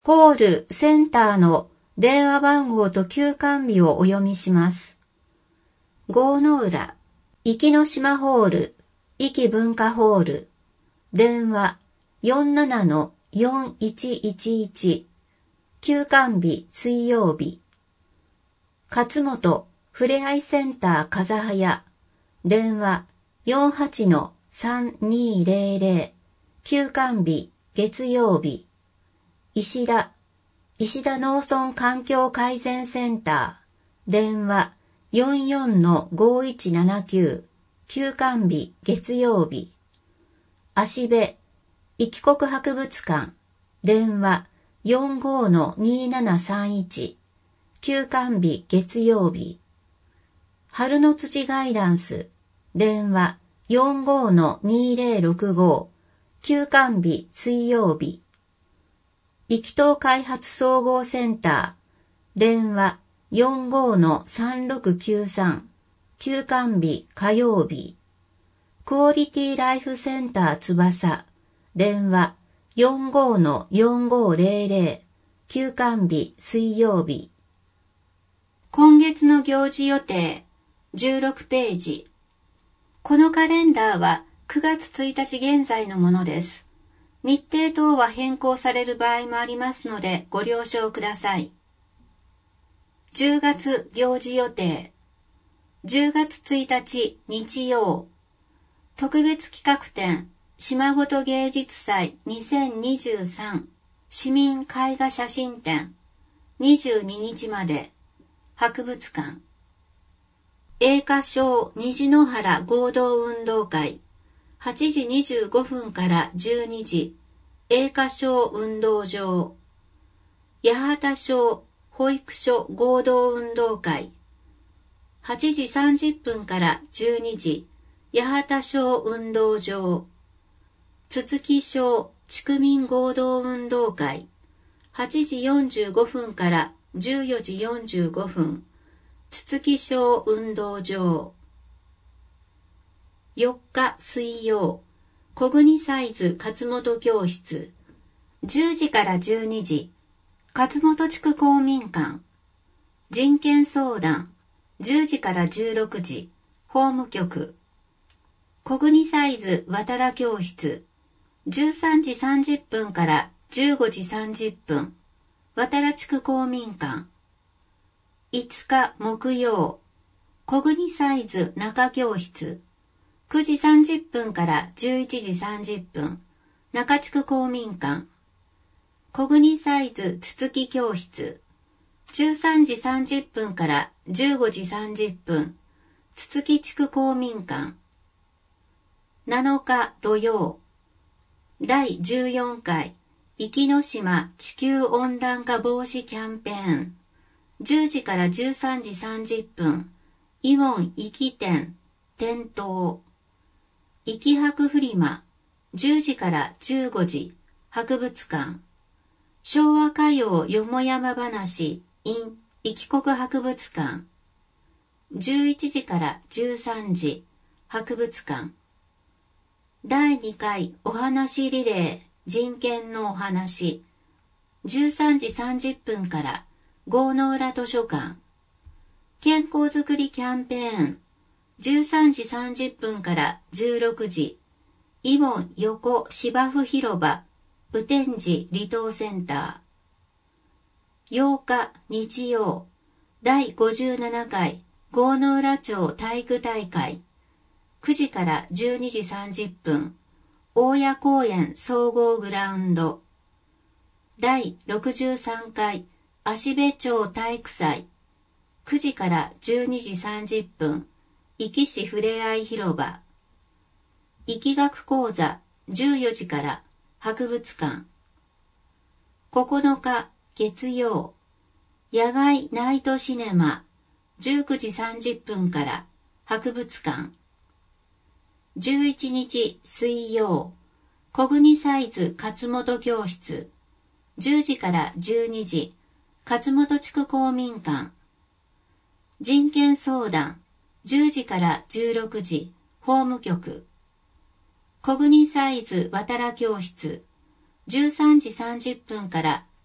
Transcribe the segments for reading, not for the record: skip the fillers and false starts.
ホールセンターの電話番号と休館日をお読みします。郷の浦、壱岐の島ホール、壱岐文化ホール、電話47-4111、休館日水曜日。勝本ふれあいセンター風早、電話48-3200、休館日月曜日。石田農村環境改善センター、電話44-5179、休館日月曜日。芦部壱岐国博物館、電話45-2731、休館日月曜日。春の土ガイダンス、電話45-2065、休館日水曜日。壱岐島開発総合センター、電話45-3693、休館日火曜日。クオリティライフセンター翼、電話45-4500、休館日水曜日。今月の行事予定、16ページ。このカレンダーは9月1日現在のものです。日程等は変更される場合もありますのでご了承ください。10月行事予定。10月1日日曜。特別企画展島ごと芸術祭2023市民絵画写真展22日まで博物館。栄華賞虹の原合同運動会8時25分から12時、栄華賞運動場。八幡小保育所合同運動会。8時30分から12時、八幡小運動場。つつき小地区民合同運動会。8時45分から14時45分、つつき小運動場。4日水曜、小国サイズ勝本教室。10時から12時、勝本地区公民館。人権相談。10時から16時、法務局。小国サイズ渡良教室。13時30分から15時30分、渡良地区公民館。5日木曜、小国サイズ中教室。9時30分から11時30分、中地区公民館。小国サイズつつき教室。13時30分から15時30分、つつき地区公民館。7日土曜、第14回壱岐の島地球温暖化防止キャンペーン。10時から13時30分、イオン壱岐店、店頭。壱岐博フリマ、10時から15時、博物館。昭和歌謡よもやま話 in 壱岐国博物館。11時から13時、博物館。第2回お話リレー、人権のお話。13時30分から郷の浦図書館。健康づくりキャンペーン。13時30分から16時、イオン横芝生広場、雨天寺離島センター。8日日曜、第57回郷の浦町体育大会。9時から12時30分、大谷公園総合グラウンド。第63回芦部町体育祭。9時から12時30分、壱岐市ふれあい広場。壱岐学講座14時から博物館。9日月曜、野外ナイトシネマ19時30分から博物館。11日水曜、小国サイズ勝本教室10時から12時、勝本地区公民館。人権相談10時から16時、法務局。小国サイズ渡良教室、13時30分から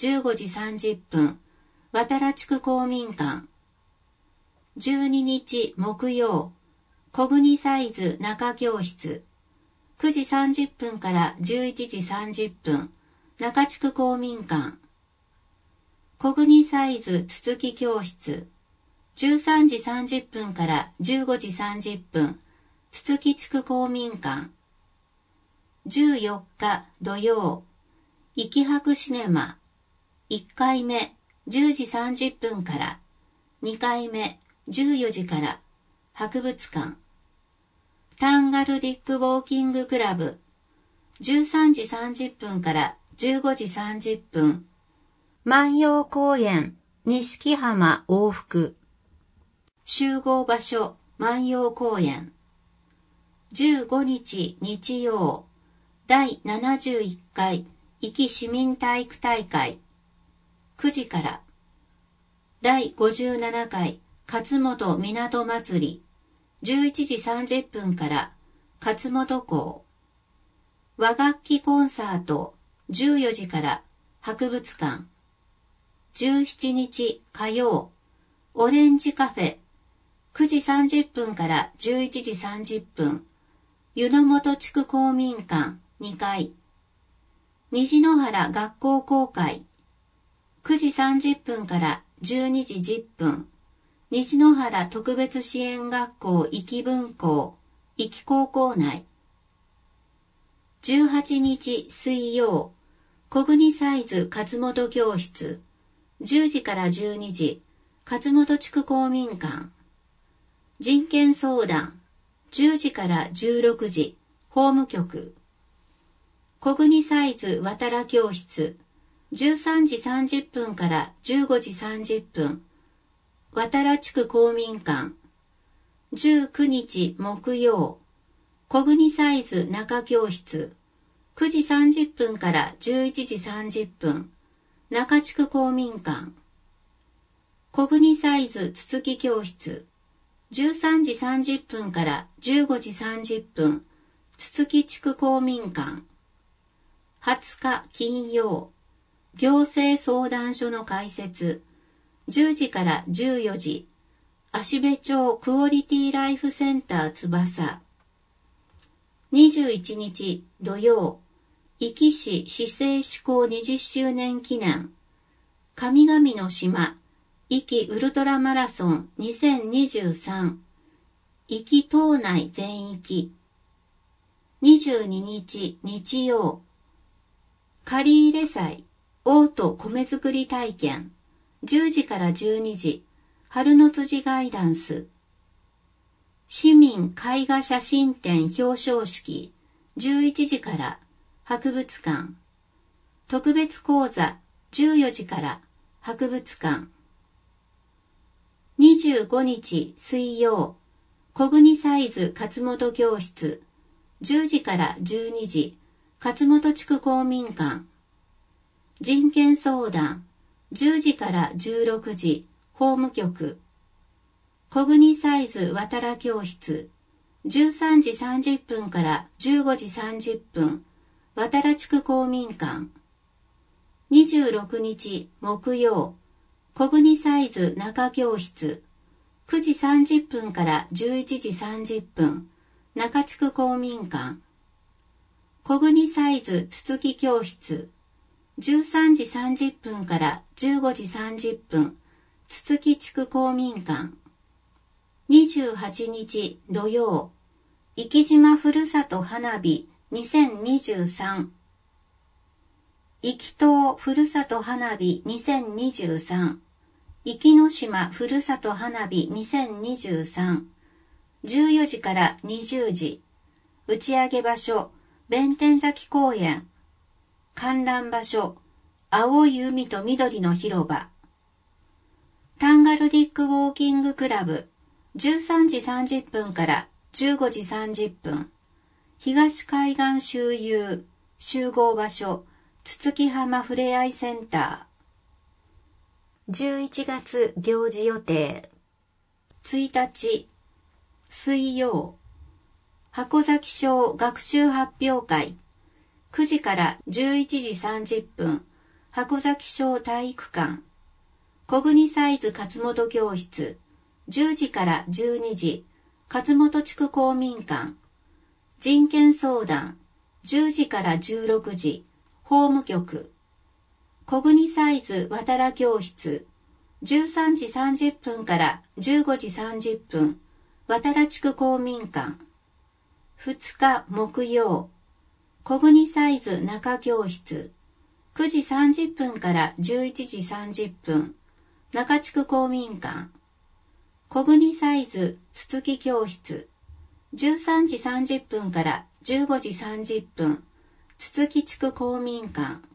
15時30分、渡良地区公民館。12日木曜、小国サイズ中教室。9時30分から11時30分、中地区公民館。小国サイズつつき教室。13時30分から15時30分、つつき地区公民館。14日土曜、いきはくシネマ。1回目10時30分から、2回目14時から、博物館。タンガルディックウォーキングクラブ。13時30分から15時30分。万葉公園、錦浜往復。集合場所、万葉公園。15日日曜、第71回壱岐市民体育大会。9時から。第57回勝本港祭り。11時30分から勝本港。和楽器コンサート14時から博物館。17日火曜、オレンジカフェ。9時30分から11時30分。湯の本地区公民館2階。虹の原学校公会。9時30分から12時10分。虹の原特別支援学校壱岐分校、壱岐高校内。18日水曜、小国サイズ勝本教室。10時から12時、勝本地区公民館。人権相談。10時から16時、法務局。小国サイズ渡良教室。13時30分から15時30分。渡良地区公民館。19日木曜、小国サイズ中教室。9時30分から11時30分。中地区公民館。小国サイズつつき教室。13時30分から15時30分。つつき地区公民館。20日金曜、行政相談所の開設。10時から14時、芦部町クオリティライフセンター翼。21日土曜、壱岐市市政施行20周年記念、神々の島、壱岐ウルトラマラソン2023、壱岐島内全域。22日日曜、借入祭、オート米作り体験。10時から12時、春の辻ガイダンス。市民絵画写真展表彰式、11時から、博物館。特別講座、14時から、博物館。25日水曜、小国サイズ勝本教室。10時から12時、勝本地区公民館。人権相談。10時から16時、法務局。小国サイズ渡良教室。13時30分から15時30分、渡良地区公民館。26日木曜、小国サイズ中教室。9時30分から11時30分、中地区公民館。小国サイズつつき教室。13時30分から15時30分、つつき地区公民館。28日土曜、壱岐島ふるさと花火2023。壱岐島ふるさと花火2023。壱岐の島ふるさと花火2023。14時から20時。打ち上げ場所、弁天崎公園。観覧場所、青い海と緑の広場。タンガルディックウォーキングクラブ。13時30分から15時30分。東海岸周遊。集合場所、つつき浜ふれあいセンター。11月行事予定。1日、水曜。箱崎小学習発表会。9時から11時30分、 箱崎小体育館。小国サイズ勝本教室。10時から12時、勝本地区公民館。人権相談。10時から16時、法務局。小国サイズ渡良教室。13時30分から15時30分、渡良地区公民館。2日木曜、小国サイズ中教室。9時30分から11時30分、中地区公民館。小国サイズつつき教室。13時30分から15時30分、つつき地区公民館。